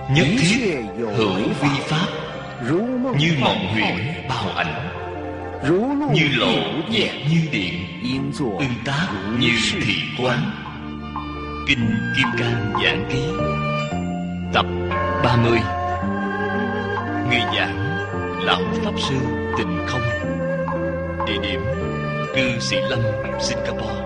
nhất thiết hữu vi pháp, như mộng huyễn bao ảnh, như lộ diệt như điện, ưng tác như thị quán. Kinh Kim Cang Giảng Ký tập 30. Người giảng Lão Pháp Sư Tịnh Không. Địa điểm Cư Sĩ Lâm, Singapore.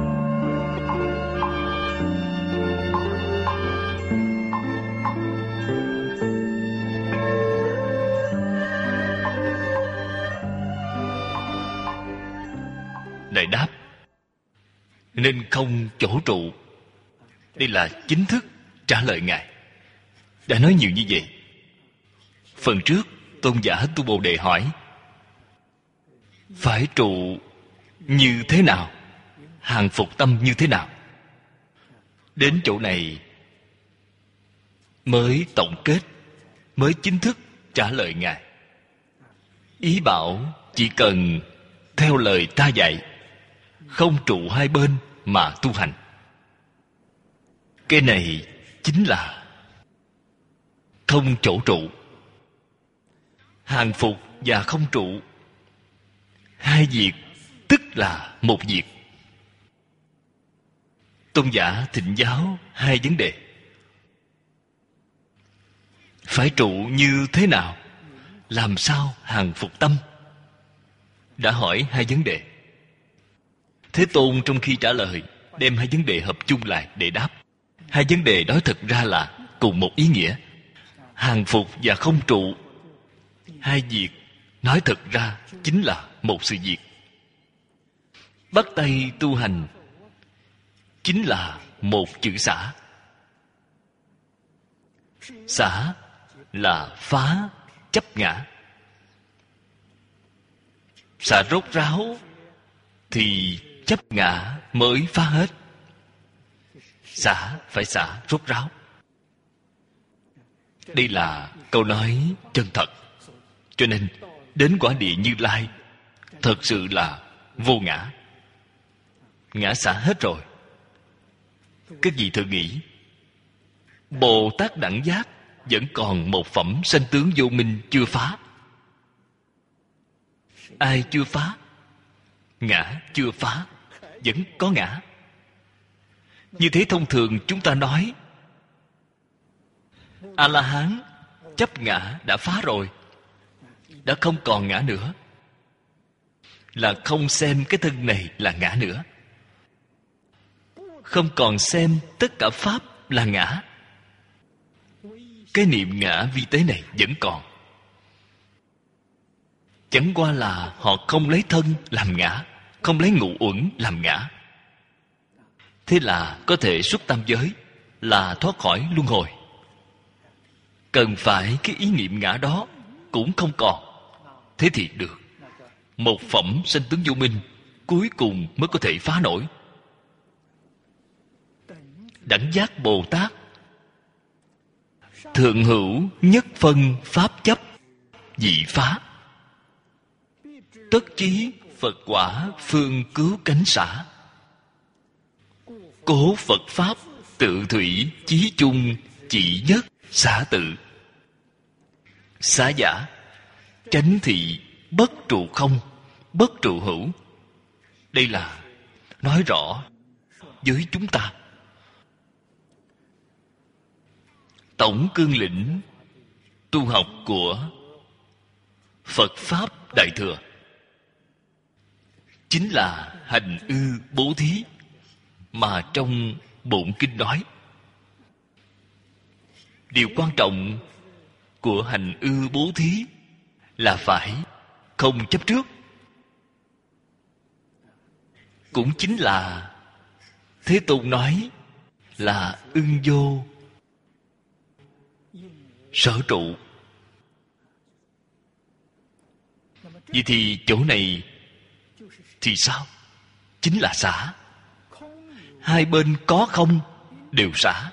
Đại đáp: nên không chỗ trụ. Đây là chính thức trả lời Ngài. Đã nói nhiều như vậy. Phần trước tôn giả Tu Bồ Đề hỏi phải trụ như thế nào, hàng phục tâm như thế nào. Đến chỗ này mới tổng kết, mới chính thức trả lời Ngài. Ý bảo chỉ cần theo lời ta dạy, không trụ hai bên mà tu hành. Cái này chính là không chỗ trụ. Hàng phục và không trụ, hai việc tức là một việc. Tôn giả thỉnh giáo hai vấn đề. Phải trụ như thế nào? Làm sao hàng phục tâm? Đã hỏi hai vấn đề. Thế Tôn trong khi trả lời đem hai vấn đề hợp chung lại để đáp. Hai vấn đề đó thực ra là cùng một ý nghĩa. Hàng phục và không trụ, hai việc nói thực ra chính là một sự việc. Bắt tay tu hành chính là một chữ xả. Xả là phá chấp ngã. Xả rốt ráo thì chấp ngã mới phá hết. Xả phải xả rốt ráo. Đây là câu nói chân thật. Cho nên đến quả địa Như Lai thật sự là vô ngã. Ngã xả hết rồi. Các vị thử nghĩ, Bồ Tát Đẳng Giác vẫn còn một phẩm sanh tướng vô minh chưa phá. Ai chưa phá? Ngã chưa phá, vẫn có ngã. Như thế thông thường chúng ta nói A-la-hán chấp ngã đã phá rồi, đã không còn ngã nữa, là không xem cái thân này là ngã nữa, không còn xem tất cả pháp là ngã. Cái niệm ngã vi tế này vẫn còn. Chẳng qua là họ không lấy thân làm ngã, không lấy ngũ uẩn làm ngã. Thế là có thể xuất tam giới, là thoát khỏi luân hồi. Cần phải cái ý niệm ngã đó cũng không còn. Thế thì được. Một phẩm sanh tướng vô minh cuối cùng mới có thể phá nổi. Đẳng giác Bồ Tát thượng hữu nhất phân pháp chấp dị phá, tất chí Phật quả phương cứu cánh xả. Cố Phật pháp tự thủy chí chung chỉ nhất xả tự. Xá giả chánh thị bất trụ không, bất trụ hữu. Đây là nói rõ với chúng ta. Tổng cương lĩnh tu học của Phật Pháp Đại Thừa chính là hành ư bố thí mà trong bổn kinh nói. Điều quan trọng của hành ư bố thí là phải không chấp trước. Cũng chính là Thế Tôn nói là ưng vô sở trụ. Vậy thì chỗ này thì sao? Chính là xả. Hai bên có không đều xả.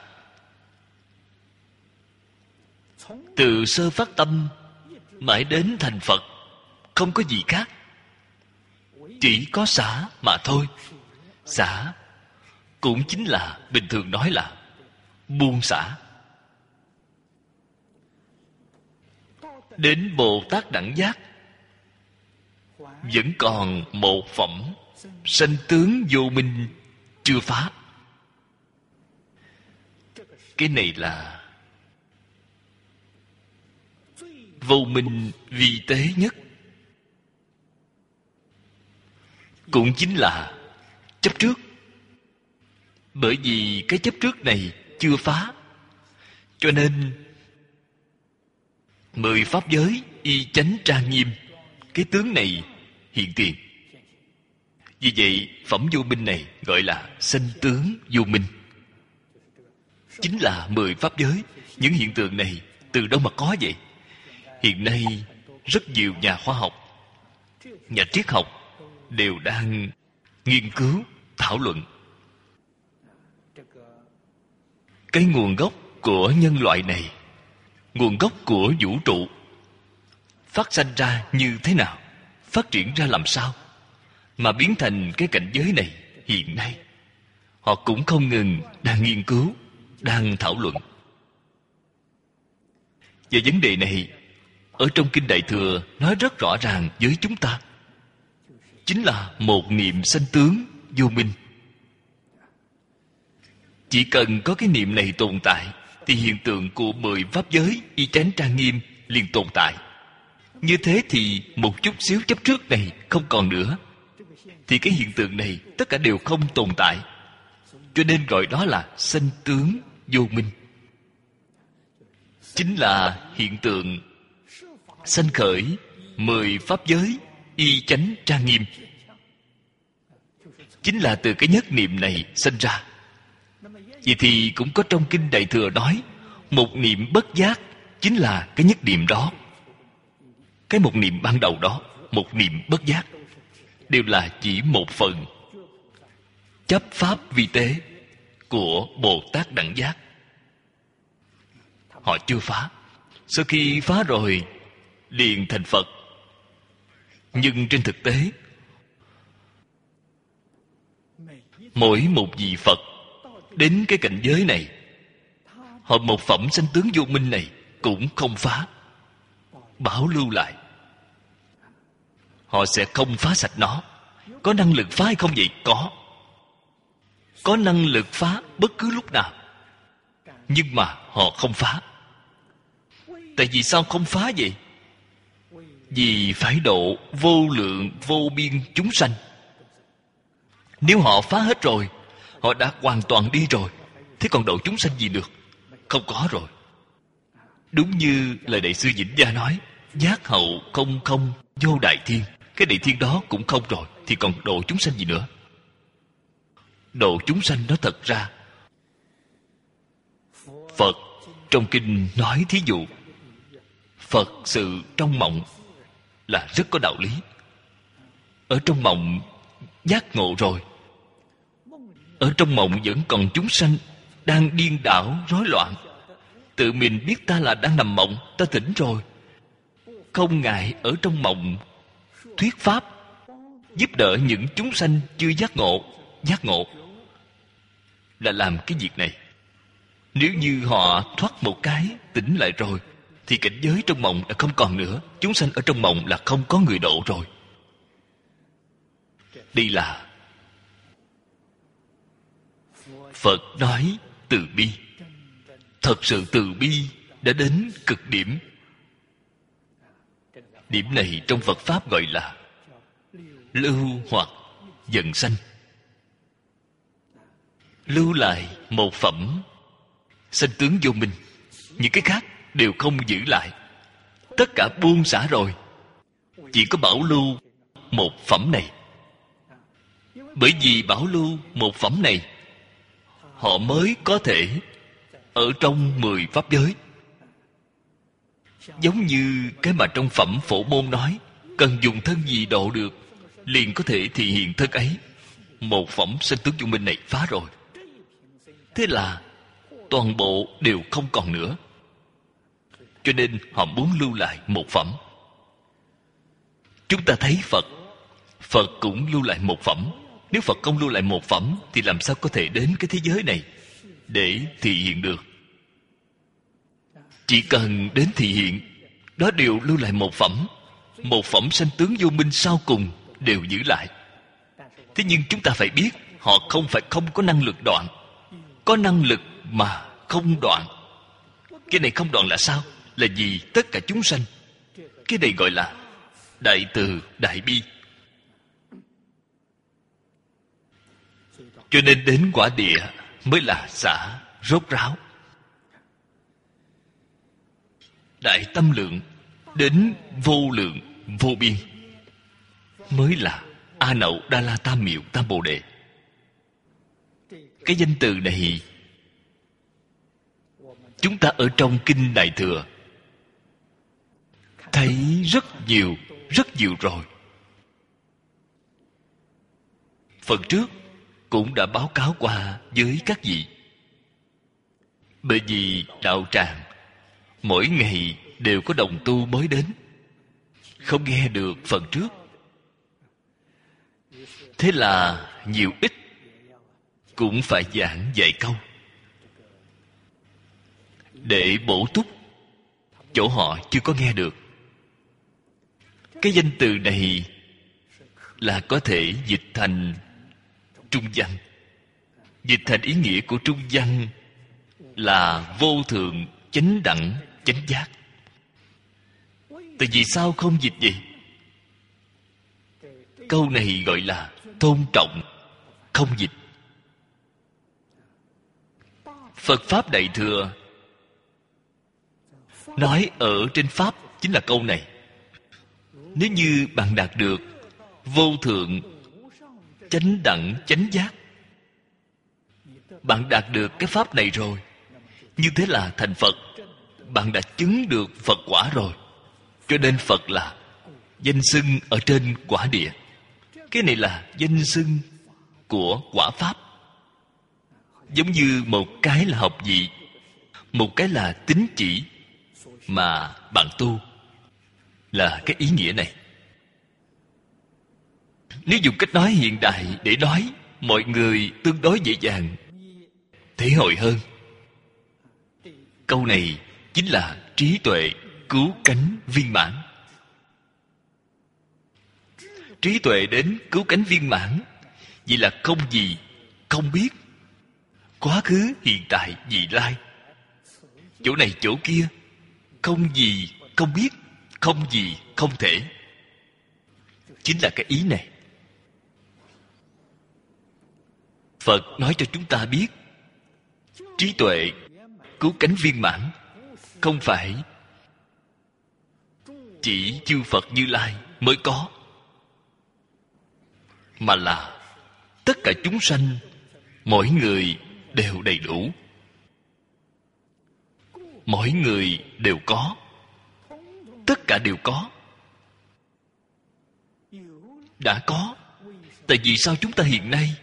Từ sơ phát tâm mãi đến thành Phật, không có gì khác, chỉ có xả mà thôi. Xả cũng chính là bình thường nói là buông xả. đến Bồ Tát Đẳng Giác vẫn còn một phẩm sanh tướng vô minh chưa phá. Cái này là vô minh vi tế nhất, cũng chính là chấp trước. Bởi vì cái chấp trước này chưa phá, cho nên 10 pháp giới y chánh trang nghiêm, cái tướng này hiện tiền. Vì vậy phẩm vô minh này gọi là sanh tướng vô minh, chính là 10 pháp giới. Những hiện tượng này từ đâu mà có vậy? Hiện nay rất nhiều nhà khoa học, nhà triết học đều đang nghiên cứu, thảo luận cái nguồn gốc của nhân loại này, nguồn gốc của vũ trụ phát sanh ra như thế nào, phát triển ra làm sao mà biến thành cái cảnh giới này. Hiện nay họ cũng không ngừng đang nghiên cứu, đang thảo luận. Và vấn đề này ở trong Kinh Đại Thừa nói rất rõ ràng với chúng ta, chính là một niệm sanh tướng vô minh. Chỉ cần có cái niệm này tồn tại thì hiện tượng của 10 pháp giới y chánh trang nghiêm liền tồn tại. Như thế thì một chút xíu chấp trước này không còn nữa, thì cái hiện tượng này tất cả đều không tồn tại. Cho nên gọi đó là sanh tướng vô minh. Chính là hiện tượng sanh khởi 10 pháp giới y chánh trang nghiêm, chính là từ cái nhất niệm này sanh ra. Vậy thì cũng có trong Kinh Đại Thừa nói, một niệm bất giác chính là cái nhất niệm đó. Cái một niệm ban đầu đó, một niệm bất giác, đều là chỉ một phần chấp pháp vi tế của Bồ Tát Đẳng Giác. Họ chưa phá. Sau khi phá rồi liền thành Phật. Nhưng trên thực tế, mỗi một vị Phật đến cái cảnh giới này, họ một phẩm sanh tướng vô minh này cũng không phá, bảo lưu lại. Họ sẽ không phá sạch nó. Có năng lực phá hay không vậy? Có năng lực phá bất cứ lúc nào, nhưng mà họ không phá. Tại vì sao không phá vậy? Vì phải độ vô lượng vô biên chúng sanh. Nếu họ phá hết rồi, họ đã hoàn toàn đi rồi, thế còn độ chúng sanh gì được? Không có rồi. Đúng như lời Đại sư Vĩnh Gia nói, giác hậu không không vô đại thiên. Cái đại thiên đó cũng không rồi, thì còn độ chúng sanh gì nữa? Độ chúng sanh đó thật ra, Phật trong kinh nói thí dụ, Phật sự trong mộng là rất có đạo lý. Ở trong mộng giác ngộ rồi, ở trong mộng vẫn còn chúng sanh đang điên đảo rối loạn, tự mình biết ta là đang nằm mộng, ta tỉnh rồi, không ngại ở trong mộng thuyết pháp, giúp đỡ những chúng sanh chưa giác ngộ. Giác ngộ là làm cái việc này. Nếu như họ thoát một cái, tỉnh lại rồi, thì cảnh giới trong mộng đã không còn nữa. Chúng sanh ở trong mộng là không có người độ rồi. Đây là Phật nói từ bi. Thật sự từ bi đã đến cực điểm. Điểm này trong Phật Pháp gọi là lưu hoặc dần sanh. Lưu lại một phẩm sanh tướng vô minh, những cái khác đều không giữ lại, tất cả buông xả rồi, chỉ có bảo lưu một phẩm này. Bởi vì bảo lưu một phẩm này, họ mới có thể ở trong 10 pháp giới. Giống như cái mà trong phẩm Phổ Môn nói, cần dùng thân gì độ được, liền có thể thị hiện thân ấy. Một phẩm sanh tướng vô minh này phá rồi, thế là toàn bộ đều không còn nữa. Cho nên họ muốn lưu lại một phẩm. Chúng ta thấy Phật cũng lưu lại một phẩm. Nếu Phật không lưu lại một phẩm thì làm sao có thể đến cái thế giới này để thị hiện được? Chỉ cần đến thị hiện, đó đều lưu lại một phẩm. Một phẩm sanh tướng vô minh sau cùng đều giữ lại. Thế nhưng chúng ta phải biết, họ không phải không có năng lực đoạn, có năng lực mà không đoạn. Cái này không đoạn là sao? Là vì tất cả chúng sanh. Cái này gọi là đại từ đại bi. Cho nên đến quả địa mới là xả rốt ráo. Đại tâm lượng đến vô lượng vô biên mới là A Nậu Đa La Tam Miệu Tam Bồ Đề. Cái danh từ này chúng ta ở trong Kinh Đại Thừa thấy rất nhiều rồi. Phần trước cũng đã báo cáo qua với các vị. Bởi vì đạo tràng mỗi ngày đều có đồng tu mới đến, không nghe được phần trước. Thế là nhiều ít cũng phải giảng vài câu để bổ túc chỗ họ chưa có nghe được. Cái danh từ này là có thể dịch thành trung văn. Dịch thành ý nghĩa của trung văn là vô thượng chánh đẳng chánh giác. Tại vì sao không dịch vậy? Câu này gọi là tôn trọng, không dịch. Phật Pháp Đại Thừa nói ở trên Pháp chính là câu này. Nếu như bạn đạt được vô thượng chánh đẳng chánh giác, bạn đạt được cái Pháp này rồi, như thế là thành Phật. Bạn đã chứng được Phật quả rồi. Cho nên Phật là danh xưng ở trên quả địa. Cái này là danh xưng của quả Pháp. Giống như một cái là học vị, một cái là tín chỉ mà bạn tu, là cái ý nghĩa này. Nếu dùng cách nói hiện đại để nói, mọi người tương đối dễ dàng thể hội hơn. Câu này chính là trí tuệ cứu cánh viên mãn. Trí tuệ đến cứu cánh viên mãn, vậy là không gì không biết, quá khứ hiện tại vị lai, chỗ này chỗ kia, không gì không biết, không gì không thể. Chính là cái ý này. Phật nói cho chúng ta biết, trí tuệ cứu cánh viên mãn không phải chỉ chư Phật Như Lai mới có, mà là tất cả chúng sanh, mỗi người đều đầy đủ, mỗi người đều có, tất cả đều có. Đã có. Tại vì sao chúng ta hiện nay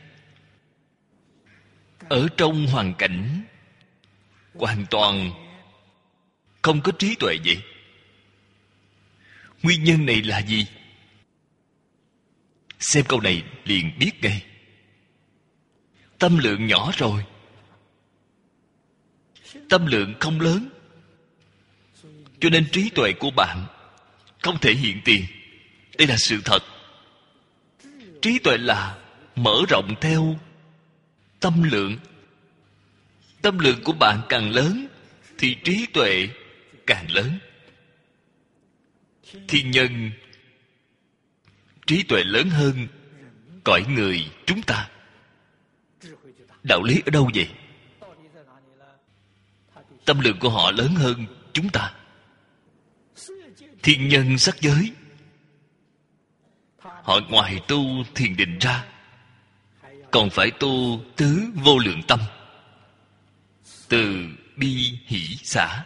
ở trong hoàn cảnh hoàn toàn không có trí tuệ vậy? Nguyên nhân này là gì? Xem câu này liền biết ngay. Tâm lượng nhỏ rồi, tâm lượng không lớn, cho nên trí tuệ của bạn không thể hiện tiền. Đây là sự thật. Trí tuệ là mở rộng theo tâm lượng. Tâm lượng của bạn càng lớn thì trí tuệ càng lớn. Thiên nhân trí tuệ lớn hơn cõi người chúng ta. Đạo lý ở đâu vậy? Tâm lượng của họ lớn hơn chúng ta. Thiên nhân sắc giới, họ ngoài tu thiền định ra, còn phải tu tứ vô lượng tâm, từ bi hỷ xả.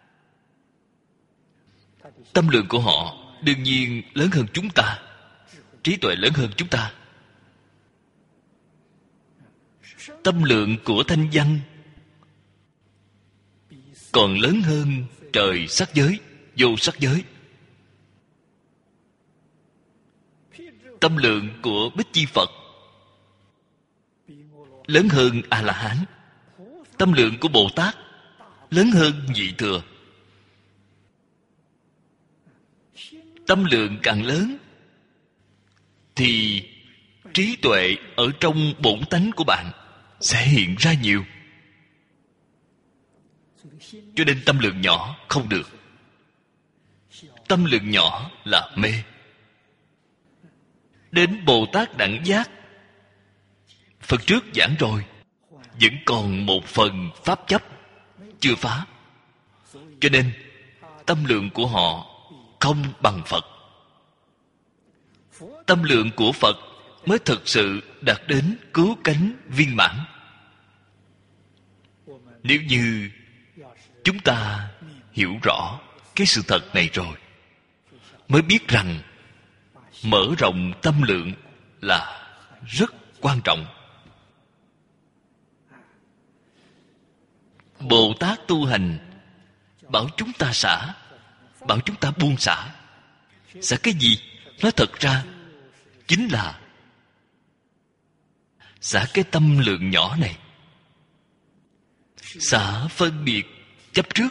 Tâm lượng của họ đương nhiên lớn hơn chúng ta, trí tuệ lớn hơn chúng ta. Tâm lượng của thanh văn còn lớn hơn trời sắc giới, vô sắc giới. Tâm lượng của Bích Chi Phật lớn hơn A-la-hán. Tâm lượng của Bồ Tát lớn hơn Nhị Thừa. tâm lượng càng lớn thì trí tuệ ở trong bổn tánh của bạn sẽ hiện ra nhiều. Cho nên tâm lượng nhỏ không được. Tâm lượng nhỏ là mê. Đến Bồ Tát đẳng giác, phần trước giảng rồi, vẫn còn một phần pháp chấp chưa phá. Cho nên tâm lượng của họ không bằng Phật. Tâm lượng của Phật mới thực sự đạt đến cứu cánh viên mãn. Nếu như chúng ta hiểu rõ cái sự thật này rồi, mới biết rằng mở rộng tâm lượng là rất quan trọng. Bồ Tát tu hành bảo chúng ta xả, bảo chúng ta buông xả. Xả cái gì? Nói thật ra chính là xả cái tâm lượng nhỏ này. Xả phân biệt chấp trước.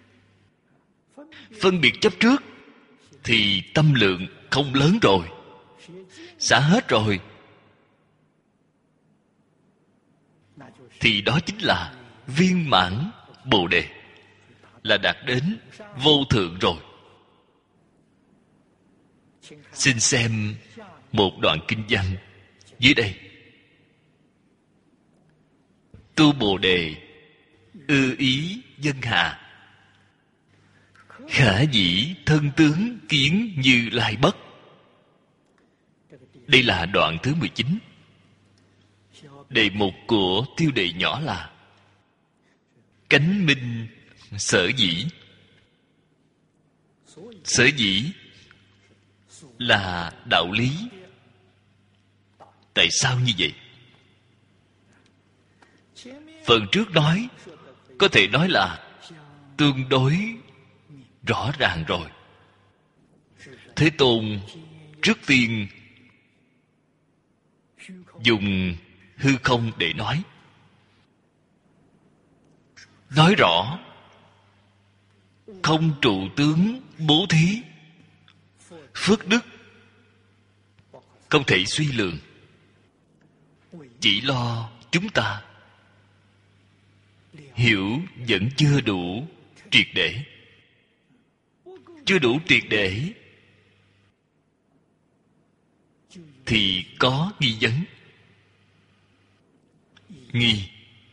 Phân biệt chấp trước thì tâm lượng không lớn rồi. Xả hết rồi thì đó chính là viên mãn Bồ Đề, là đạt đến vô thượng rồi. Xin xem một đoạn kinh văn dưới đây. Tu Bồ Đề, ư ý dân hạ, khả dĩ thân tướng kiến Như Lai bất. Đây là đoạn thứ 19. Đề mục của tiêu đề nhỏ là cánh minh sở dĩ. Sở dĩ là đạo lý. Tại sao như vậy? Phần trước nói có thể nói là tương đối rõ ràng rồi. Thế Tôn trước tiên dùng hư không để nói rõ không trụ tướng bố thí, phước đức không thể suy lường. Chỉ lo chúng ta hiểu vẫn chưa đủ triệt để. Chưa đủ triệt để thì có nghi vấn. Nghi,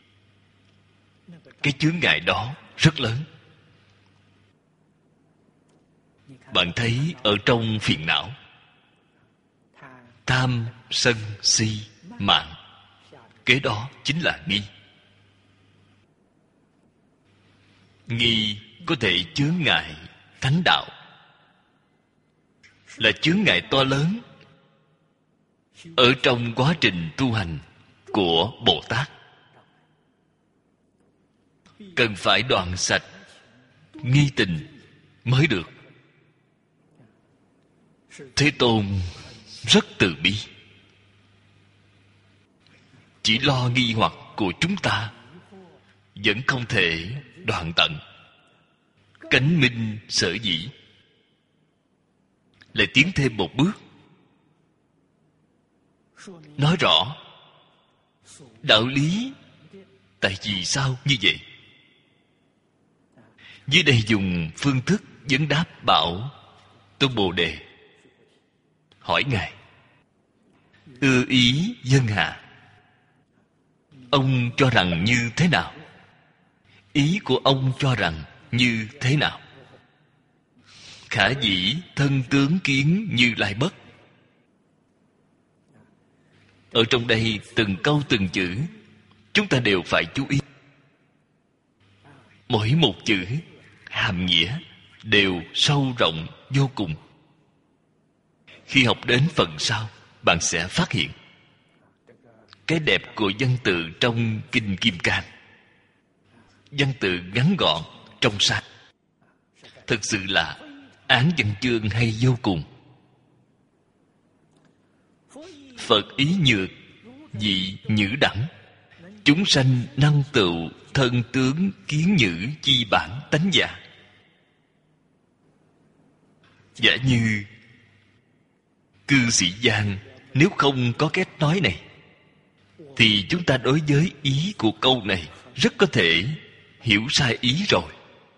cái chướng ngại đó rất lớn. Bạn thấy ở trong phiền não, tham, sân, si, mạng, kế đó chính là nghi. Nghi có thể chướng ngại thánh đạo, là chướng ngại to lớn ở trong quá trình tu hành của Bồ Tát. Cần phải đoạn sạch nghi tình mới được. Thế Tôn rất từ bi, chỉ lo nghi hoặc của chúng ta vẫn không thể đoạn tận. Cánh minh sở dĩ, lại tiến thêm một bước, nói rõ đạo lý tại vì sao như vậy. Dưới đây dùng phương thức vấn đáp bảo Tu Bồ Đề hỏi Ngài: ưa ý dân hạ, ông cho rằng như thế nào? Ý của ông cho rằng như thế nào? Khả dĩ thân tướng kiến Như Lai bất. Ở trong đây từng câu từng chữ chúng ta đều phải chú ý. Mỗi một chữ hàm nghĩa đều sâu rộng vô cùng. Khi học đến phần sau, bạn sẽ phát hiện cái đẹp của văn tự trong Kinh Kim Cang. Văn tự ngắn gọn, trong sáng, thực sự là án văn chương hay vô cùng. Phật ý nhược, dị nhữ đẳng, chúng sanh năng tựu thân tướng kiến nhữ chi bản tánh giả. Giả như Cư sĩ Giang, nếu không có cái nói này thì chúng ta đối với ý của câu này rất có thể hiểu sai ý rồi.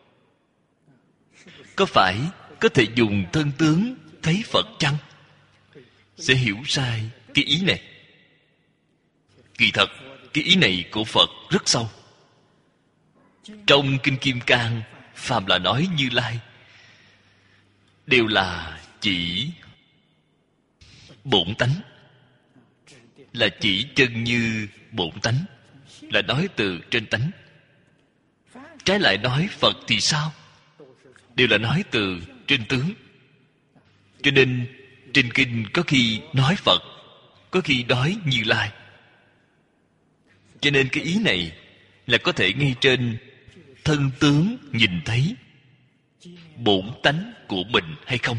Có phải có thể dùng thân tướng thấy Phật chăng? Sẽ hiểu sai cái ý này. Kỳ thật, cái ý này của Phật rất sâu. Trong Kinh Kim Cang, phàm là nói Như Lai đều là chỉ bổn tánh, là chỉ chân như bổn tánh, là nói từ trên tánh. Trái lại nói Phật thì sao? Đều là nói từ trên tướng. Cho nên trên kinh có khi nói Phật, có khi nói Như Lai. Cho nên cái ý này là có thể ngay trên thân tướng nhìn thấy bổn tánh của mình hay không.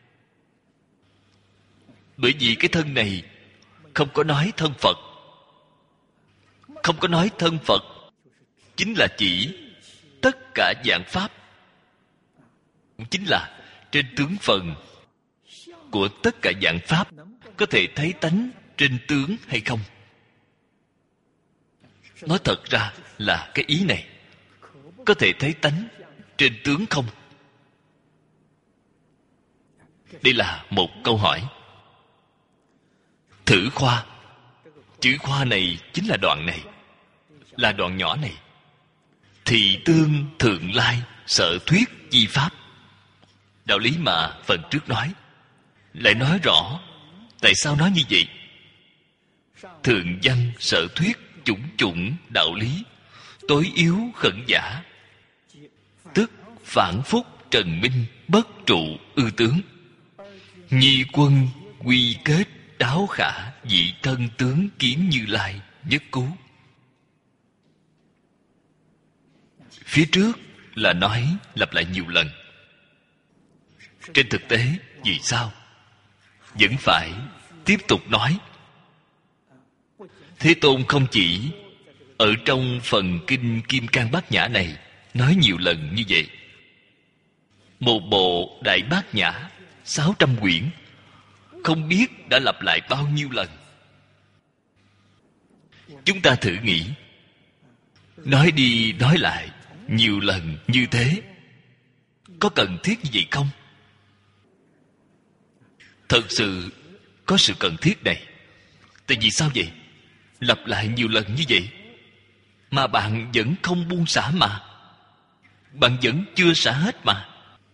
Bởi vì cái thân này không có nói thân Phật. Không có nói thân Phật chính là chỉ tất cả dạng pháp, chính là trên tướng phần của tất cả dạng pháp có thể thấy tánh trên tướng hay không. Nói thật ra là cái ý này có thể thấy tánh trên tướng không? Đây là một câu hỏi. Thử khoa. Chữ khoa này chính là đoạn này, là đoạn nhỏ này. Thị tương thượng lai sở thuyết chi pháp. Đạo lý mà phần trước nói lại nói rõ tại sao nói như vậy. Thượng văn sở thuyết chủng chủng đạo lý, tối yếu khẩn giả, tức phản phúc trần minh bất trụ ư tướng. Nhi quân quy kết đáo khả, dị thân tướng kiến Như Lai nhất cú. Phía trước là nói lặp lại nhiều lần. Trên thực tế vì sao vẫn phải tiếp tục nói? Thế Tôn không chỉ ở trong phần kinh Kim Cang Bát Nhã này nói nhiều lần như vậy. Một bộ Đại Bát Nhã 600 quyển không biết đã lặp lại bao nhiêu lần. Chúng ta thử nghĩ, nói đi nói lại nhiều lần như thế, có cần thiết như vậy không? Thật sự có sự cần thiết này. Tại vì sao vậy? Lặp lại nhiều lần như vậy mà bạn vẫn không buông xả mà. Bạn vẫn chưa xả hết mà.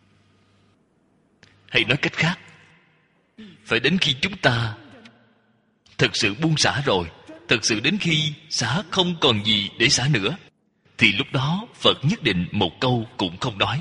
Hay nói cách khác, phải đến khi chúng ta thực sự buông xả rồi, thực sự đến khi xả không còn gì để xả nữa, thì lúc đó Phật nhất định một câu cũng không nói.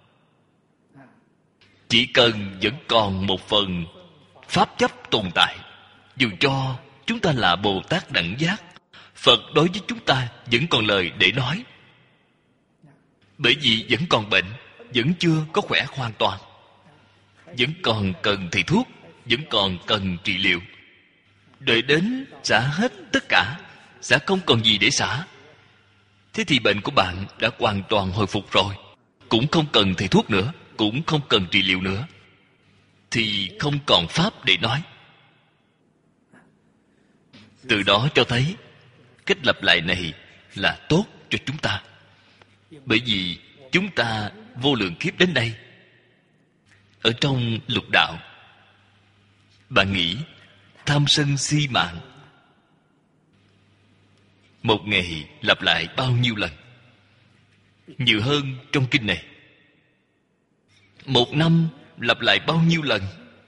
Chỉ cần vẫn còn một phần pháp chấp tồn tại, dù cho chúng ta là Bồ Tát đẳng giác, Phật đối với chúng ta vẫn còn lời để nói. Bởi vì vẫn còn bệnh, vẫn chưa có khỏe hoàn toàn, vẫn còn cần thầy thuốc, vẫn còn cần trị liệu. Đợi đến xả hết tất cả, xả không còn gì để xả, thế thì bệnh của bạn đã hoàn toàn hồi phục rồi, cũng không cần thầy thuốc nữa, cũng không cần trị liệu nữa, thì không còn pháp để nói. Từ đó cho thấy cách lặp lại này là tốt cho chúng ta. Bởi vì chúng ta vô lượng kiếp đến đây, ở trong lục đạo, bạn nghĩ tham sân si mạng một ngày lặp lại bao nhiêu lần? Nhiều hơn trong kinh này. Một năm lặp lại bao nhiêu lần?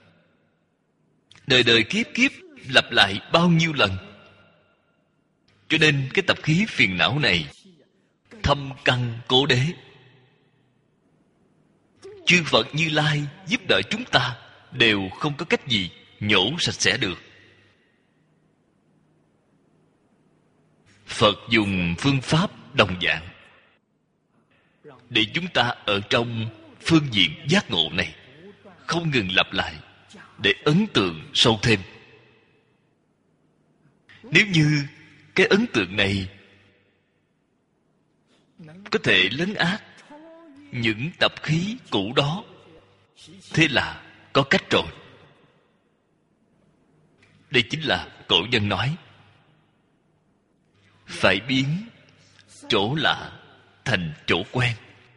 Đời đời kiếp kiếp lặp lại bao nhiêu lần? Cho nên cái tập khí phiền não này thâm căn cố đế. Chư Phật Như Lai giúp đỡ chúng ta đều không có cách gì nhổ sạch sẽ được. Phật dùng phương pháp đồng dạng để chúng ta ở trong phương diện giác ngộ này không ngừng lặp lại, để ấn tượng sâu thêm. Nếu như cái ấn tượng này có thể lấn át những tập khí cũ đó, thế là có cách rồi. Đây chính là cổ nhân nói phải biến chỗ lạ thành chỗ quen,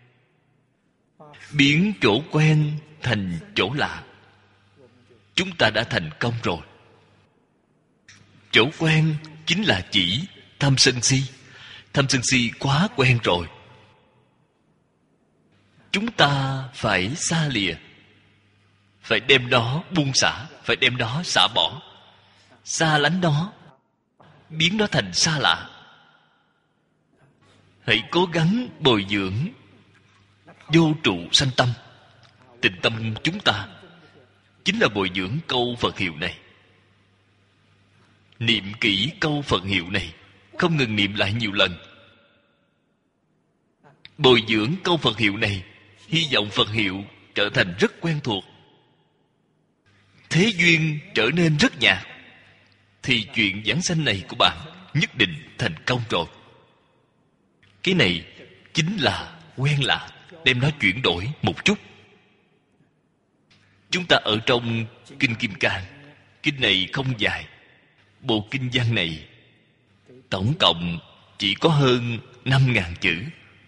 biến chỗ quen thành chỗ lạ. Chúng ta đã thành công rồi. Chỗ quen chính là chỉ tham sân si. Tham sân si quá quen rồi. Chúng ta phải xa lìa, phải đem nó buông xả, phải đem nó xả bỏ, xa lánh nó, biến nó thành xa lạ. Hãy cố gắng bồi dưỡng vô trụ sanh tâm. Tịnh tâm chúng ta chính là bồi dưỡng câu Phật hiệu này. Niệm kỹ câu Phật hiệu này, không ngừng niệm lại nhiều lần. Bồi dưỡng câu Phật hiệu này, hy vọng Phật hiệu trở thành rất quen thuộc. Thế duyên trở nên rất nhạt, thì chuyện giảng sanh này của bạn nhất định thành công rồi. Cái này chính là quen lạ, đem nó chuyển đổi một chút. Chúng ta ở trong Kinh Kim Cang, kinh này không dài. Bộ kinh văn này tổng cộng chỉ có hơn 5.000 chữ.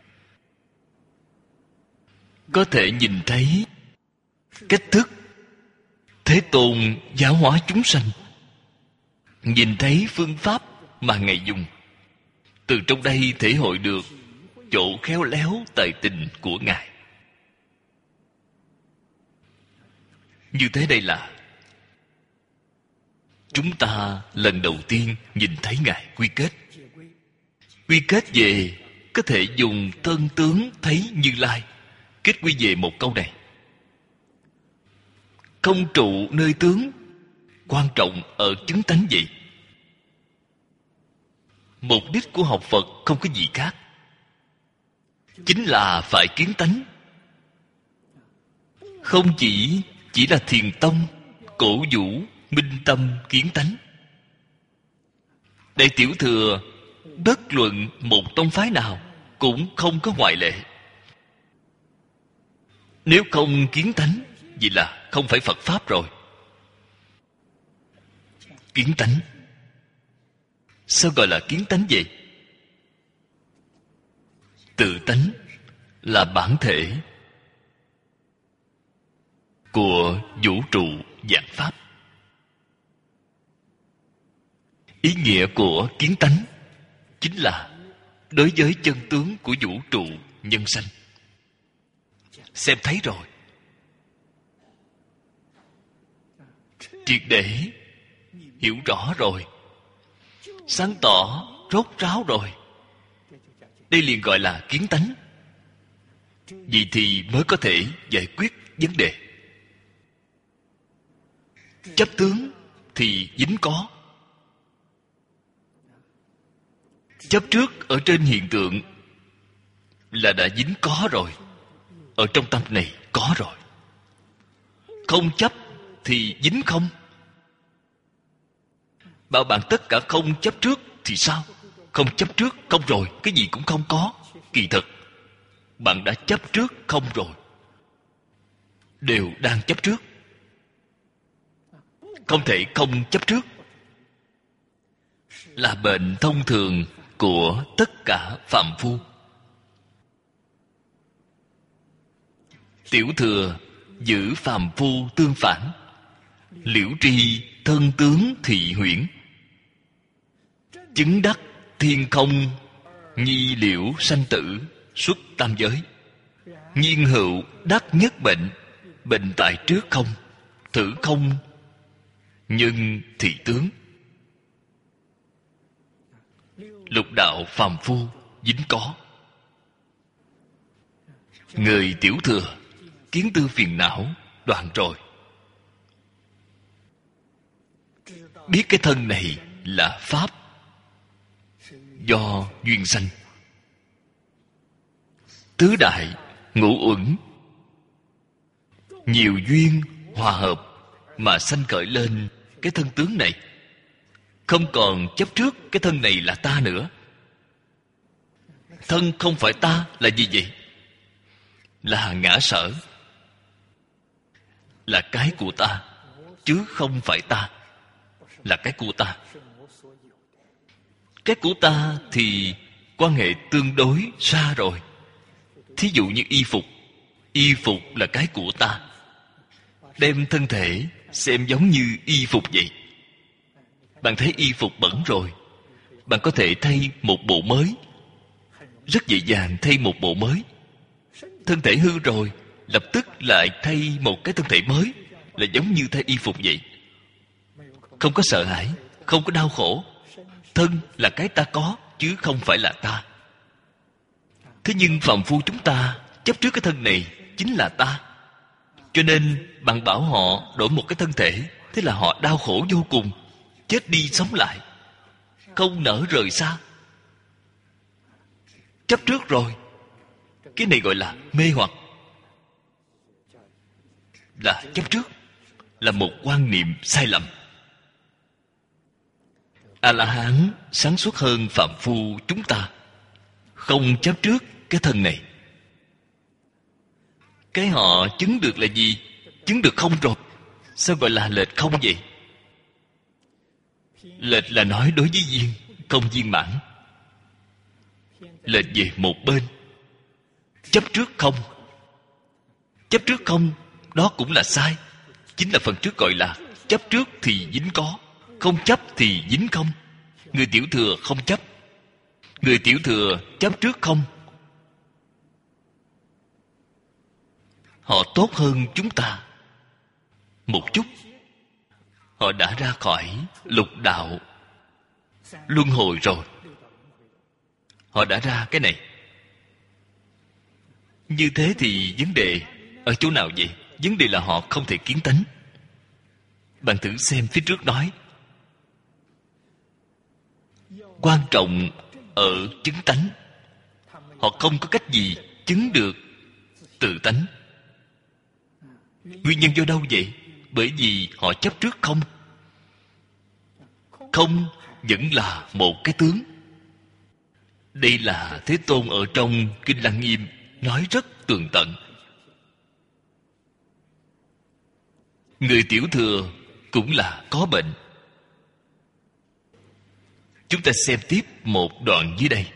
Có thể nhìn thấy cách thức Thế Tôn giáo hóa chúng sanh, nhìn thấy phương pháp mà Ngài dùng. Từ trong đây thể hội được chỗ khéo léo tài tình của Ngài. Như thế đây là chúng ta lần đầu tiên nhìn thấy Ngài quy kết. Quy kết về có thể dùng thân tướng thấy Như Lai, kết quy về một câu này: không trụ nơi tướng, quan trọng ở chứng tánh vậy. Mục đích của học Phật không có gì khác, chính là phải kiến tánh. Không chỉ là Thiền Tông cổ vũ minh tâm kiến tánh. Đại Tiểu Thừa bất luận một tông phái nào cũng không có ngoại lệ. Nếu không kiến tánh, vậy là không phải Phật Pháp rồi. Kiến tánh. Sao gọi là kiến tánh vậy? Tự tánh là bản thể của vũ trụ vạn pháp. Ý nghĩa của kiến tánh chính là đối với chân tướng của vũ trụ nhân sanh, xem thấy rồi, triệt để hiểu rõ rồi, sáng tỏ rốt ráo rồi. Đây liền gọi là kiến tánh. Vì thì mới có thể giải quyết vấn đề. Chấp tướng thì dính có. Chấp trước ở trên hiện tượng là đã dính có rồi. Ở trong tâm này có rồi. Không chấp thì dính không. Bảo bạn tất cả không chấp trước thì sao? Không chấp trước không rồi, cái gì cũng không có. Kỳ thực bạn đã chấp trước không rồi, đều đang chấp trước. Không thể không chấp trước, là bệnh thông thường của tất cả phàm phu. Tiểu Thừa giữ phàm phu tương phản, liễu tri thân tướng thị huyễn, chứng đắc thiên không nhi liễu sanh tử, xuất tam giới. Nhiên hữu đắc nhất bệnh, bệnh tại trước không, thử không nhân thị tướng. Lục đạo phàm phu dính có. Người Tiểu Thừa kiến tư phiền não đoạn rồi, biết cái thân này là pháp do duyên sanh. Tứ đại ngũ uẩn nhiều duyên hòa hợp mà sanh khởi lên cái thân tướng này. Không còn chấp trước cái thân này là ta nữa. Thân không phải ta là gì vậy? Là ngã sở, là cái của ta, chứ không phải ta. là cái của ta. Cái của ta thì quan hệ tương đối xa rồi. Thí dụ như y phục. Y phục là cái của ta. Đem thân thể xem giống như y phục vậy. Bạn thấy y phục bẩn rồi, bạn có thể thay một bộ mới. Rất dễ dàng thay một bộ mới. Thân thể hư rồi, lập tức lại thay một cái thân thể mới, là giống như thay y phục vậy. Không có sợ hãi, không có đau khổ. Thân là cái ta có, chứ không phải là ta. Thế nhưng phàm phu chúng ta chấp trước cái thân này chính là ta. Cho nên bạn bảo họ đổi một cái thân thể, thế là họ đau khổ vô cùng. Chết đi sống lại, không nỡ rời xa. Chấp trước rồi. Cái này gọi là mê hoặc. Là chấp trước, là một quan niệm sai lầm. A-la-hán sáng suốt hơn phàm phu chúng ta, không chấp trước cái thân này. Cái họ chứng được là gì? Chứng được không rồi. Sao gọi là lệch không vậy? Lệch là nói đối với viên, không viên mãn. Lệch về một bên. Chấp trước không. Chấp trước không, đó cũng là sai. Chính là phần trước gọi là chấp trước thì dính có, không chấp thì dính không. Người tiểu thừa không chấp. Người tiểu thừa chấp trước không. Họ tốt hơn chúng ta một chút. Họ đã ra khỏi lục đạo luân hồi rồi. Họ đã ra cái này. Như thế thì vấn đề ở chỗ nào vậy? Vấn đề là họ không thể kiến tánh. Bạn thử xem phía trước nói, quan trọng ở chứng tánh. Họ không có cách gì chứng được tự tánh. Nguyên nhân do đâu vậy? Bởi vì họ chấp trước không. Không vẫn là một cái tướng. Đây là Thế Tôn ở trong Kinh Lăng Nghiêm nói rất tường tận. Người tiểu thừa cũng là có bệnh. Chúng ta xem tiếp một đoạn dưới đây.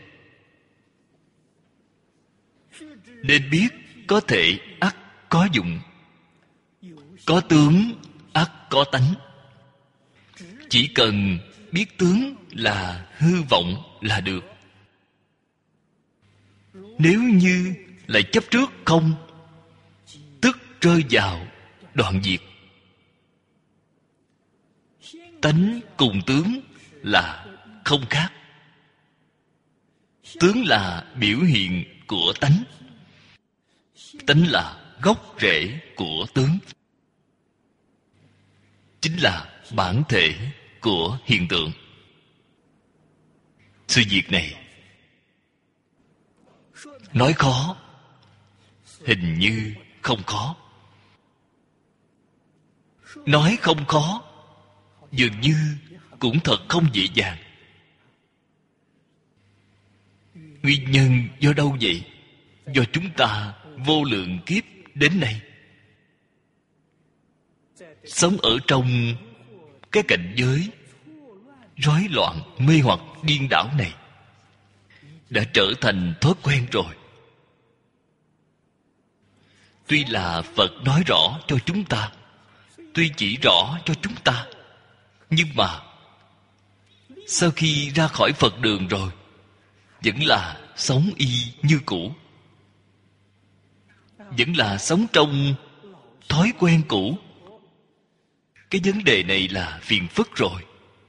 Nên biết có thể ắt có dụng, có tướng ắt có tánh. Chỉ cần biết tướng là hư vọng là được. Nếu như lại chấp trước không, tức rơi vào đoạn diệt. Tánh cùng tướng là không khác. Tướng là biểu hiện của tánh. Tánh là gốc rễ của tướng, chính là bản thể của hiện tượng. Sự việc này nói khó, hình như không khó. Nói không khó, dường như cũng thật không dễ dàng. Nguyên nhân do đâu vậy? Do chúng ta vô lượng kiếp đến nay sống ở trong cái cảnh giới rối loạn, mê hoặc, điên đảo này, đã trở thành thói quen rồi. Tuy là Phật nói rõ cho chúng ta, tuy chỉ rõ cho chúng ta, nhưng mà sau khi ra khỏi Phật đường rồi, vẫn là sống y như cũ, vẫn là sống trong thói quen cũ. Cái vấn đề này là phiền phức rồi.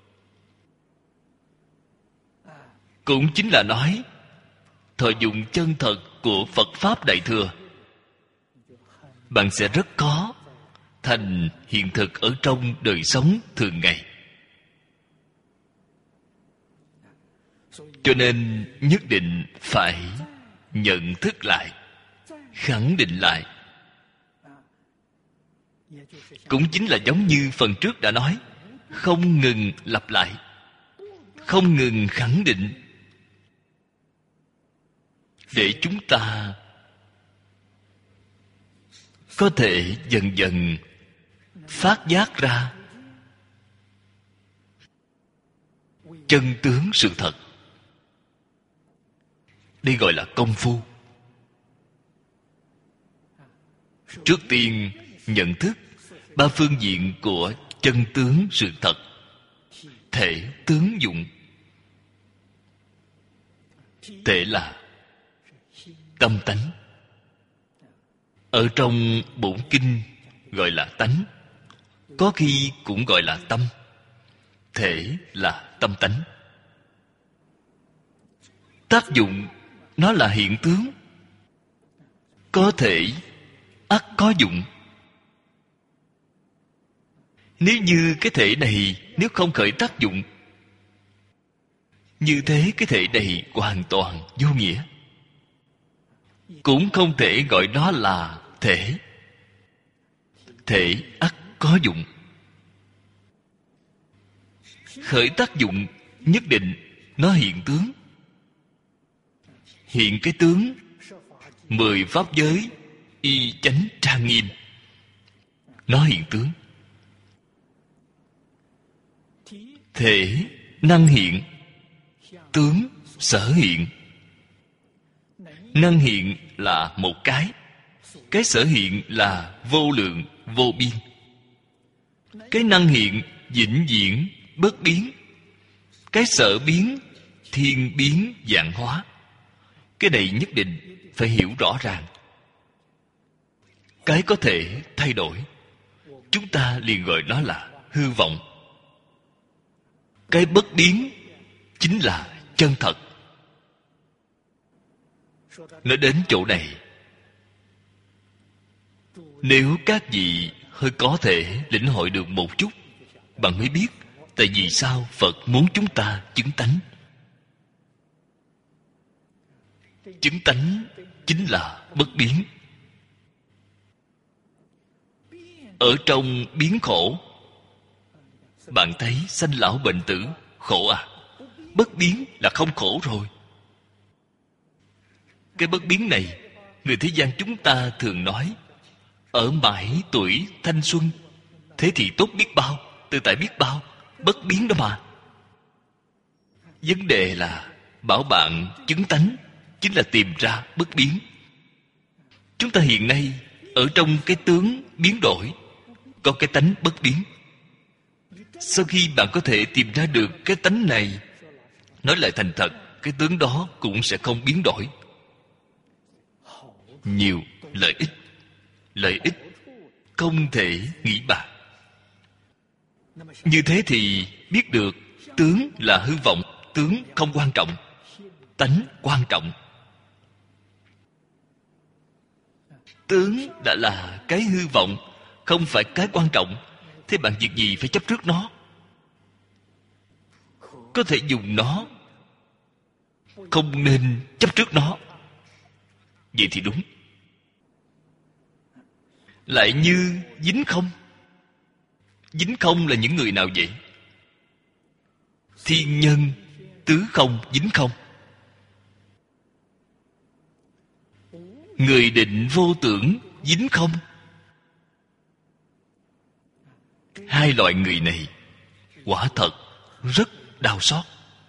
Cũng chính là nói thọ dụng chân thật của Phật Pháp Đại Thừa, bạn sẽ rất khó thành hiện thực ở trong đời sống thường ngày. Cho nên nhất định phải nhận thức lại, khẳng định lại. Cũng chính là giống như phần trước đã nói, không ngừng lặp lại, không ngừng khẳng định, để chúng ta có thể dần dần phát giác ra chân tướng sự thật. Đây gọi là công phu. Trước tiên nhận thức ba phương diện của chân tướng sự thật: thể, tướng, dụng. Thể là tâm tánh. Ở trong bổn kinh gọi là tánh, có khi cũng gọi là tâm. Thể là tâm tánh. Tác dụng nó là hiện tướng. Có thể ắt có dụng. Nếu như cái thể này nếu không khởi tác dụng, như thế cái thể này hoàn toàn vô nghĩa. Cũng không thể gọi đó là thể. Thể ắt có dụng. Khởi tác dụng nhất định nó hiện tướng. Hiện cái tướng 10 pháp giới y chánh trang nghiêm, nó hiện tướng. Thể năng hiện, tướng sở hiện. Năng hiện là một cái sở hiện là vô lượng vô biên. Cái năng hiện vĩnh viễn bất biến. Cái sở biến thiên biến vạn hóa. Cái này nhất định phải hiểu rõ ràng. Cái có thể thay đổi, chúng ta liền gọi đó là hư vọng. Cái bất biến chính là chân thật. Nói đến chỗ này, nếu các vị hơi có thể lĩnh hội được một chút, bạn mới biết tại vì sao Phật muốn chúng ta chứng tánh. Chứng tánh chính là bất biến. Ở trong biến khổ, bạn thấy sanh lão bệnh tử khổ à? Bất biến là không khổ rồi. Cái bất biến này, người thế gian chúng ta thường nói ở mãi tuổi thanh xuân, thế thì tốt biết bao, tự tại biết bao. Bất biến đó mà. Vấn đề là bảo bạn chứng tánh chính là tìm ra bất biến. Chúng ta hiện nay ở trong cái tướng biến đổi có cái tánh bất biến. Sau khi bạn có thể tìm ra được cái tánh này, nói lại thành thật, cái tướng đó cũng sẽ không biến đổi. Nhiều lợi ích không thể nghĩ bàn. Như thế thì biết được tướng là hư vọng. Tướng không quan trọng, tánh quan trọng. Tướng đã là cái hư vọng, không phải cái quan trọng. Thế bạn việc gì phải chấp trước nó? Có thể dùng nó, không nên chấp trước nó. Vậy thì đúng. Lại như dính không. Dính không là những người nào vậy? Thiên nhân tứ không dính không. Người định vô tưởng dính không. Hai loại người này quả thật rất đau xót.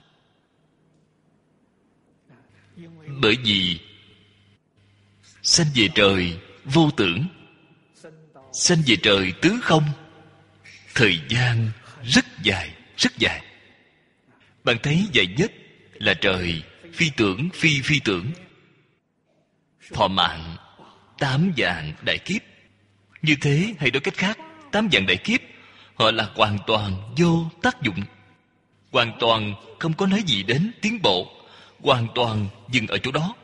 Bởi vì sanh về trời vô tưởng, sanh về trời tứ không, thời gian rất dài, rất dài. Bạn thấy dài nhất là trời phi tưởng, phi tưởng. Thọ mạng 8 vạn đại kiếp. Như thế hay nói cách khác, 8 vạn đại kiếp họ là hoàn toàn vô tác dụng, hoàn toàn không có nói gì đến tiến bộ, hoàn toàn dừng ở chỗ đó,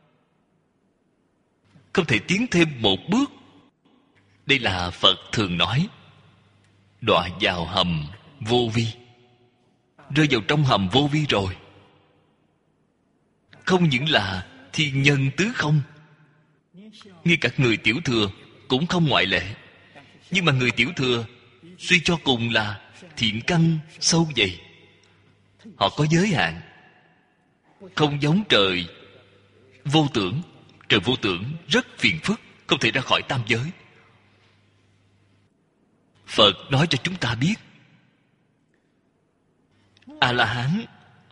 không thể tiến thêm một bước. Đây là Phật thường nói đọa vào hầm vô vi. Rơi vào trong hầm vô vi rồi. Không những là thiên nhân tứ không, ngay cả người tiểu thừa cũng không ngoại lệ. Nhưng mà người tiểu thừa suy cho cùng là thiện căn sâu dày, họ có giới hạn, không giống trời vô tưởng. Trời vô tưởng rất phiền phức, không thể ra khỏi tam giới. Phật nói cho chúng ta biết, A-la-hán,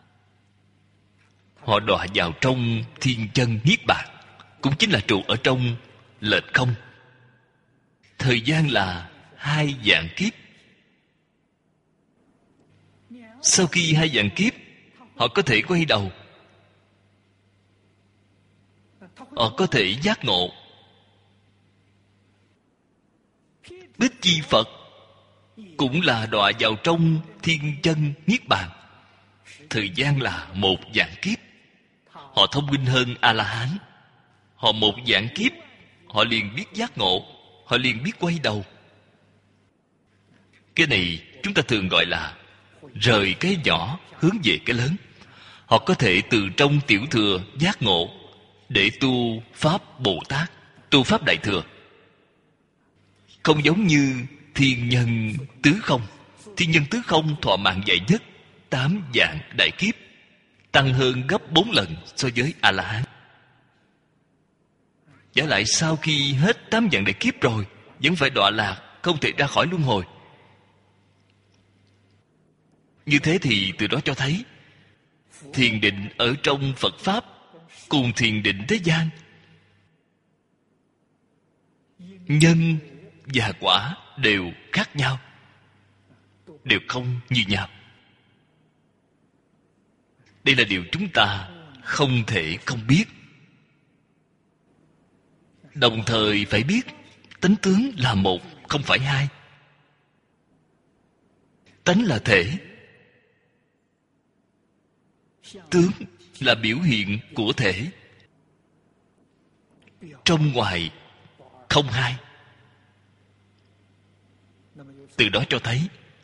họ đọa vào trong thiên chân niết bàn, cũng chính là trụ ở trong lệch không. Thời gian là 2 vạn kiếp. Sau khi 2 vạn kiếp, họ có thể quay đầu, họ có thể giác ngộ. Bích Chi Phật cũng là đọa vào trong thiên chân niết bàn. Thời gian là 1 vạn kiếp. Họ thông minh hơn A-la-hán. Họ 1 vạn kiếp, họ liền biết giác ngộ, họ liền biết quay đầu. Cái này chúng ta thường gọi là rời cái nhỏ hướng về cái lớn. Họ có thể từ trong tiểu thừa giác ngộ để tu Pháp Bồ Tát, tu Pháp Đại Thừa. Không giống như thiên nhân tứ không. Thiên nhân tứ không thọ mạng dài nhất 8 vạn đại kiếp, tăng hơn gấp 4 lần so với A-la-hán. Giả lại sau khi hết 8 vạn đại kiếp rồi, vẫn phải đọa lạc, không thể ra khỏi luân hồi. Như thế thì từ đó cho thấy thiền định ở trong Phật Pháp cùng thiền định thế gian, nhân và quả đều khác nhau, đều không như nhau. Đây là điều chúng ta không thể không biết. Đồng thời phải biết tánh tướng là một, không phải hai. Tánh là thể, tướng là biểu hiện của thể. Trong ngoài không hai. Từ đó cho thấy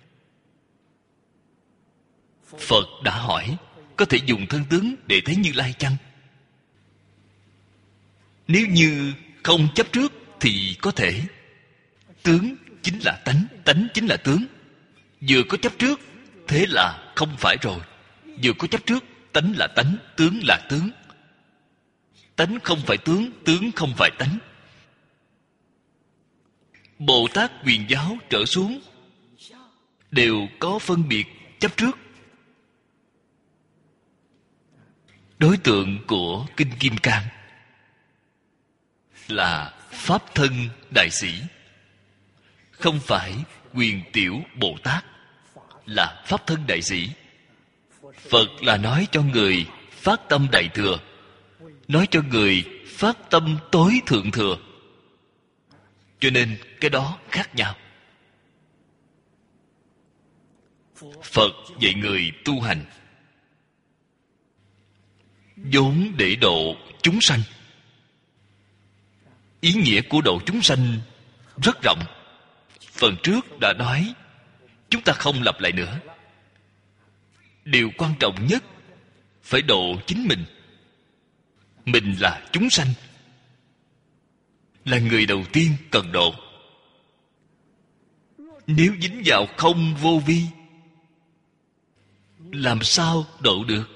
Phật đã hỏi có thể dùng thân tướng để thấy Như Lai chăng? Nếu như không chấp trước thì có thể. Tướng chính là tánh, tánh chính là tướng. Vừa có chấp trước, thế là không phải rồi. Vừa có chấp trước, tánh là tánh, tướng là tướng. Tánh không phải tướng, tướng không phải tánh. Bồ Tát Quyền Giáo trở xuống đều có phân biệt chấp trước. Đối tượng của Kinh Kim Cang là Pháp Thân Đại Sĩ, không phải Quyền Tiểu Bồ Tát, là Pháp Thân Đại Sĩ. Phật là nói cho người phát tâm Đại Thừa, nói cho người phát tâm tối Thượng Thừa. Cho nên cái đó khác nhau. Phật dạy người tu hành vốn để độ chúng sanh. Ý nghĩa của độ chúng sanh rất rộng. Phần trước đã nói, chúng ta không lặp lại nữa. Điều quan trọng nhất phải độ chính mình. Mình là chúng sanh, là người đầu tiên cần độ. Nếu dính vào không vô vi, làm sao độ được?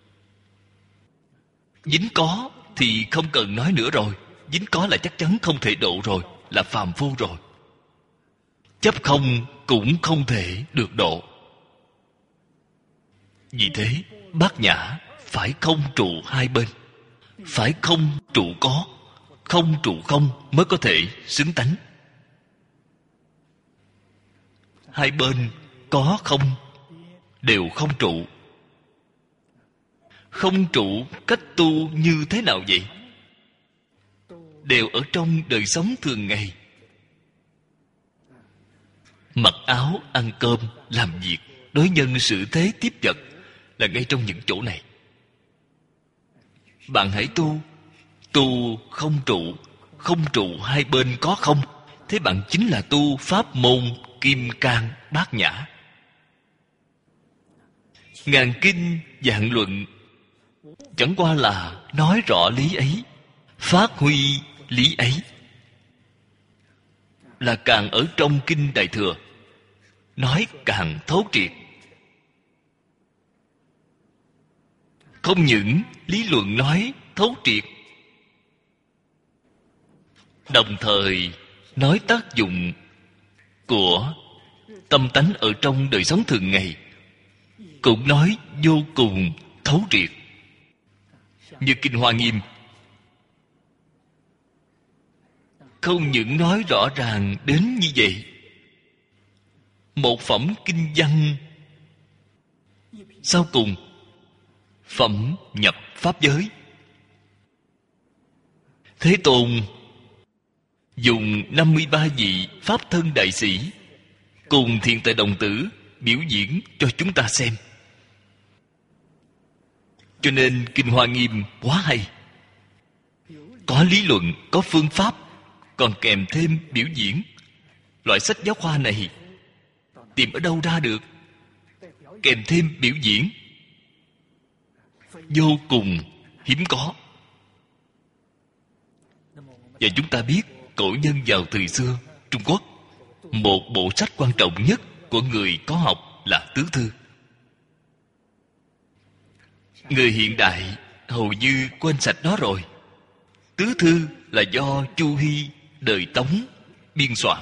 Dính có thì không cần nói nữa rồi. Dính có là chắc chắn không thể độ rồi, là phàm phu rồi. Chấp không cũng không thể được độ. Vì thế Bát Nhã phải không trụ hai bên, phải không trụ có, không trụ không mới có thể xứng tánh. Hai bên có không đều không trụ. Không trụ cách tu như thế nào vậy? Đều ở trong đời sống thường ngày. Mặc áo, ăn cơm, làm việc, đối nhân xử thế tiếp vật là ngay trong những chỗ này. Bạn hãy tu. Tu không trụ. Không trụ hai bên có không. Thế bạn chính là tu pháp môn Kim Cang Bát Nhã. Ngàn kinh vạn luận chẳng qua là nói rõ lý ấy, phát huy lý ấy. Là càng ở trong Kinh Đại Thừa nói càng thấu triệt. Không những lý luận nói thấu triệt, đồng thời nói tác dụng của tâm tánh ở trong đời sống thường ngày, cũng nói vô cùng thấu triệt. Như Kinh Hoa Nghiêm không những nói rõ ràng đến như vậy, một phẩm kinh văn sau cùng, phẩm nhập pháp giới. Thế Tôn dùng 53 vị pháp thân đại sĩ cùng thiện tài đồng tử biểu diễn cho chúng ta xem. Cho nên Kinh Hoa Nghiêm quá hay. Có lý luận, có phương pháp, còn kèm thêm biểu diễn. Loại sách giáo khoa này tìm ở đâu ra được? Kèm thêm biểu diễn, vô cùng hiếm có. Và chúng ta biết cổ nhân vào thời xưa Trung Quốc, một bộ sách quan trọng nhất của người có học là Tứ Thư. Người hiện đại hầu như quên sạch nó rồi. Tứ Thư là do Chu Hy đời Tống biên soạn.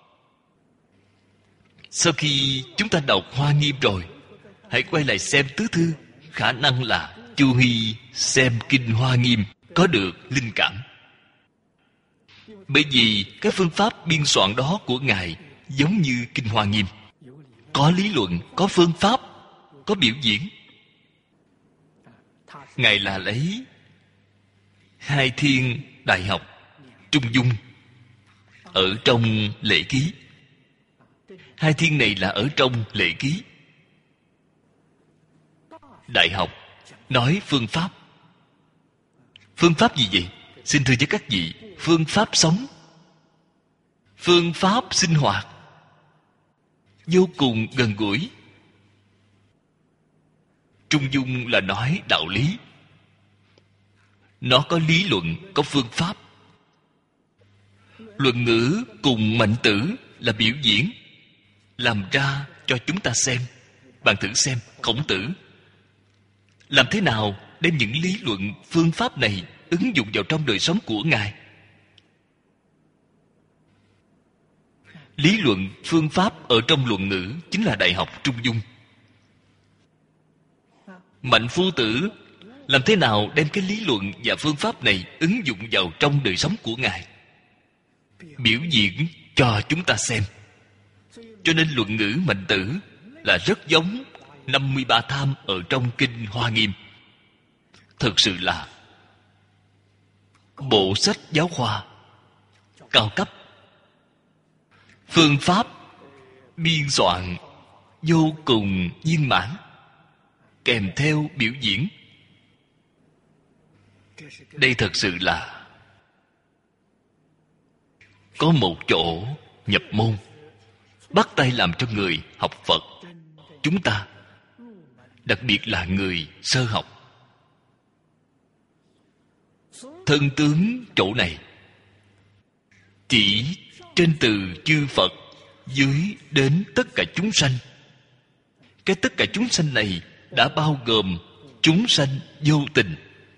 Sau khi chúng ta đọc Hoa Nghiêm rồi, hãy quay lại xem Tứ Thư. Khả năng là Chu Hy xem Kinh Hoa Nghiêm có được linh cảm. Bởi vì cái phương pháp biên soạn đó của Ngài giống như Kinh Hoa Nghiêm. Có lý luận, có phương pháp, có biểu diễn. Ngài là lấy Hai Thiên Đại Học Trung Dung ở trong lễ ký. Hai thiên này là ở trong lễ ký. Đại học nói phương pháp. Phương pháp gì vậy? Xin thưa với các vị, phương pháp sống, phương pháp sinh hoạt, vô cùng gần gũi. Trung dung là nói đạo lý. Nó có lý luận, có phương pháp. Luận ngữ cùng mạnh tử là biểu diễn, làm ra cho chúng ta xem. Bạn thử xem Khổng Tử làm thế nào đem những lý luận, phương pháp này ứng dụng vào trong đời sống của Ngài. Lý luận, phương pháp ở trong luận ngữ chính là Đại học Trung Dung. Mạnh Phu Tử làm thế nào đem cái lý luận và phương pháp này ứng dụng vào trong đời sống của Ngài, biểu diễn cho chúng ta xem. Cho nên luận ngữ Mạnh Tử là rất giống 53 tham ở trong Kinh Hoa Nghiêm. Thực sự là bộ sách giáo khoa cao cấp. Phương pháp biên soạn vô cùng viên mãn, kèm theo biểu diễn. Đây thật sự là có một chỗ nhập môn, bắt tay làm cho người học Phật. Chúng ta, đặc biệt là người sơ học, thân tướng chỗ này chỉ trên từ chư Phật dưới đến tất cả chúng sanh. Cái tất cả chúng sanh này đã bao gồm chúng sanh vô tình,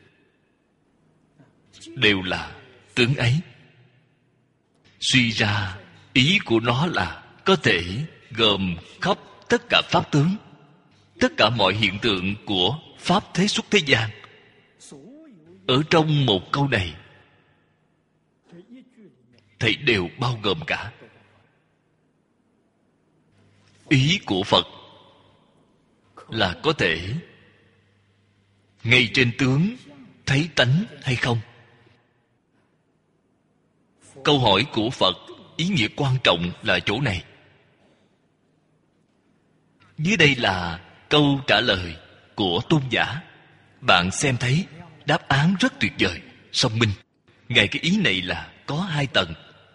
đều là tướng ấy. Suy ra ý của nó là có thể gồm khắp tất cả pháp tướng, tất cả mọi hiện tượng của pháp thế xuất thế gian. Ở trong một câu này thầy đều bao gồm cả. Ý của Phật là có thể ngay trên tướng thấy tánh hay không. Câu hỏi của Phật ý nghĩa quan trọng là chỗ này. Dưới đây là câu trả lời của tôn giả. Bạn xem thấy đáp án rất tuyệt vời, song minh. Ngài cái ý này là có hai tầng.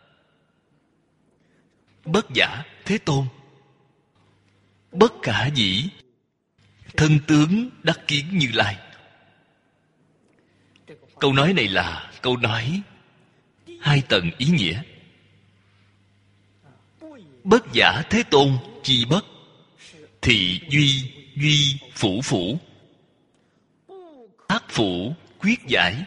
Bất giả Thế Tôn, bất khả dĩ thân tướng đắc kiến Như Lai. Câu nói này là câu nói hai tầng ý nghĩa. Bất giả Thế Tôn chi bất, thì duy duy phủ phủ, ác phủ quyết giải,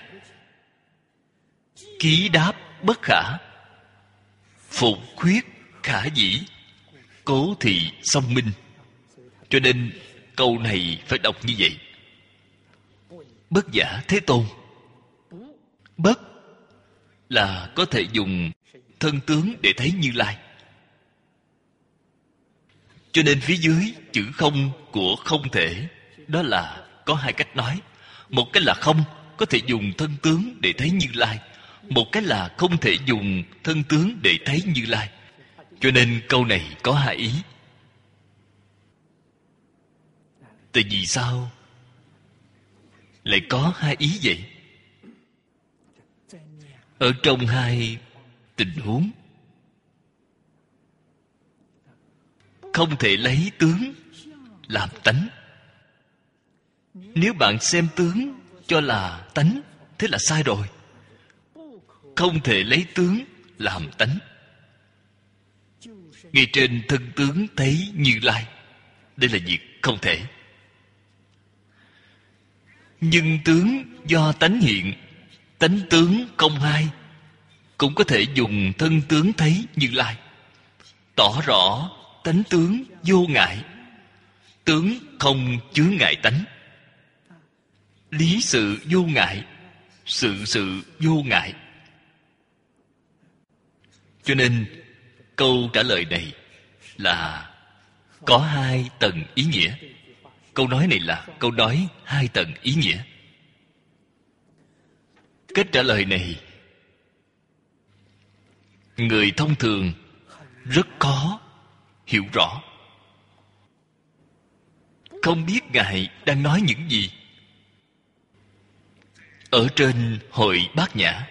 ký đáp bất khả, phục khuyết khả dĩ, cố thị song minh. Cho nên Câu này phải đọc như vậy. Bất giả Thế Tôn. Bất là có thể dùng thân tướng để thấy Như Lai. Cho nên phía dưới chữ không của không thể, đó là có hai cách nói. Một cái là không có thể dùng thân tướng để thấy Như Lai, một cái là không thể dùng thân tướng để thấy Như Lai. Cho nên câu này có hai ý. Tại vì sao lại có hai ý vậy? Ở trong hai tình huống, không thể lấy tướng làm tánh. Nếu bạn xem tướng cho là tánh, thế là sai rồi. Không thể lấy tướng làm tánh. Ngay trên thân tướng thấy Như Lai, đây là việc không thể. Nhưng tướng do tánh hiện, tánh tướng công hai, cũng có thể dùng thân tướng thấy Như Lai, tỏ rõ tánh tướng vô ngại, tướng không chướng ngại tánh. Lý sự vô ngại, sự sự vô ngại. Cho nên câu trả lời này là có hai tầng ý nghĩa. Câu nói này là câu nói hai tầng ý nghĩa. Cách trả lời này người thông thường rất khó hiểu rõ. Không biết Ngài đang nói những gì. Ở trên hội Bát Nhã,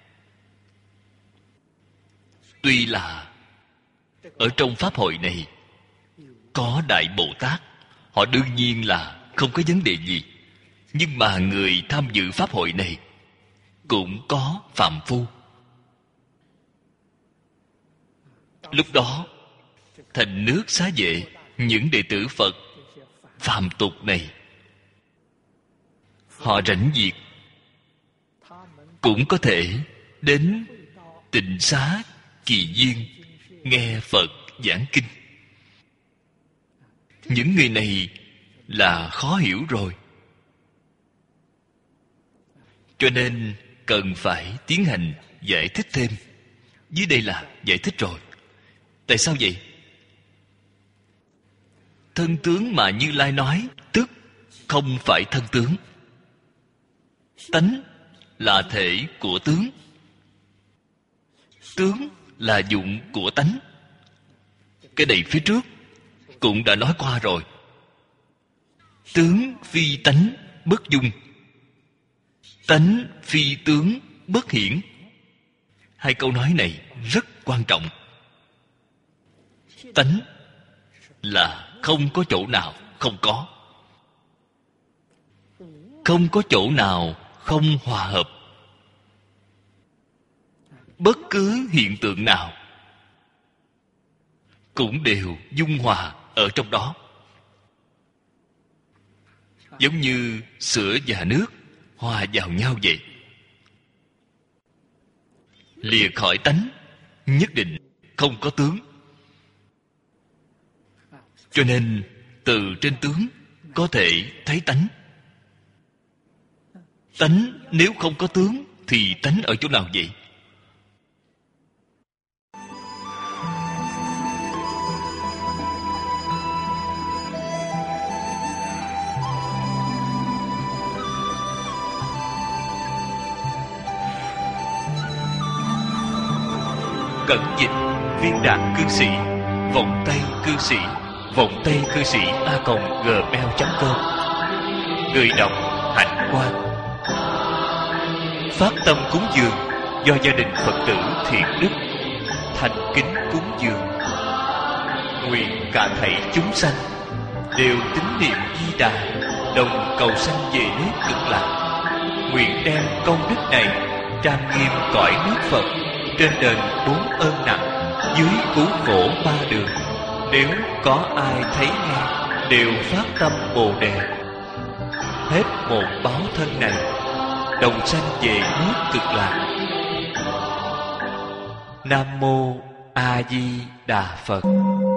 tuy là ở trong pháp hội này có Đại Bồ Tát, họ đương nhiên là không có vấn đề gì. Nhưng mà người tham dự pháp hội này cũng có phàm phu. Lúc đó thành nước Xá Vệ, những đệ tử Phật phàm tục này, họ rảnh việc cũng có thể đến Tịnh Xá Kỳ Viên nghe Phật giảng kinh. Những người này là khó hiểu rồi, cho nên cần phải tiến hành giải thích thêm. Dưới đây là giải thích rồi. Tại sao vậy? Thân tướng mà Như Lai nói tức không phải thân tướng. Tánh là thể của tướng, tướng là dụng của tánh. Cái này phía trước cũng đã nói qua rồi. Tướng phi tánh bất dung, tánh phi tướng bất hiển. Hai câu nói này rất quan trọng. Tánh là không có chỗ nào không có, không có chỗ nào không hòa hợp. Bất cứ hiện tượng nào cũng đều dung hòa ở trong đó. Giống như sữa và nước hòa vào nhau vậy. Lìa khỏi tánh nhất định không có tướng. Cho nên từ trên tướng có thể thấy tánh. Tánh nếu không có tướng thì tánh ở chỗ nào vậy? Cẩn dịch Viên Đạt Cư Sĩ, vọng tay cư sĩ, vọng tay cư sĩ @gmail.com. Người đọc Hạnh Quang. Phát tâm cúng dường do gia đình Phật tử Thiện Đức thành kính cúng dường. Nguyện cả thảy chúng sanh đều tín niệm Di Đà, đồng cầu sanh về nước Cực Lạc. Nguyện đem công đức này trang nghiêm cõi nước Phật, trên đền 4 ơn nặng, dưới cứu khổ 3 đường. Nếu có ai thấy nghe đều phát tâm Bồ Đề, hết một báo thân này đồng sanh về nước Cực Lạc. Nam mô A Di Đà Phật.